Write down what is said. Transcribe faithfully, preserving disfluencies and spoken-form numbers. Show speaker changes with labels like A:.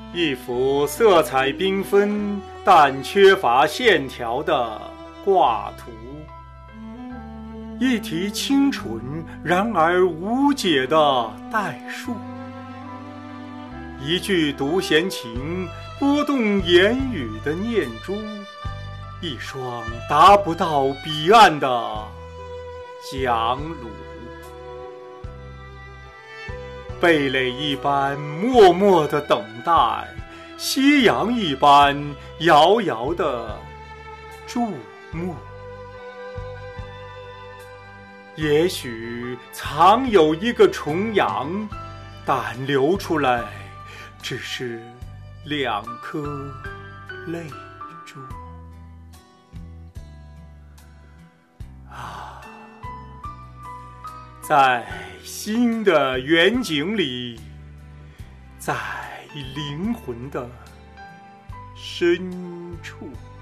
A: 一幅色彩缤纷但缺乏线条的挂图，一题清纯然而无解的代数，一句独弦琴拨动言语的念珠，一双达不到彼岸的桨橹。蓓蕾一般默默地等待，夕阳一般遥遥地注目。也许藏有一个重阳，但流出来只是两颗泪珠。啊，在心的远景里，在灵魂的深处。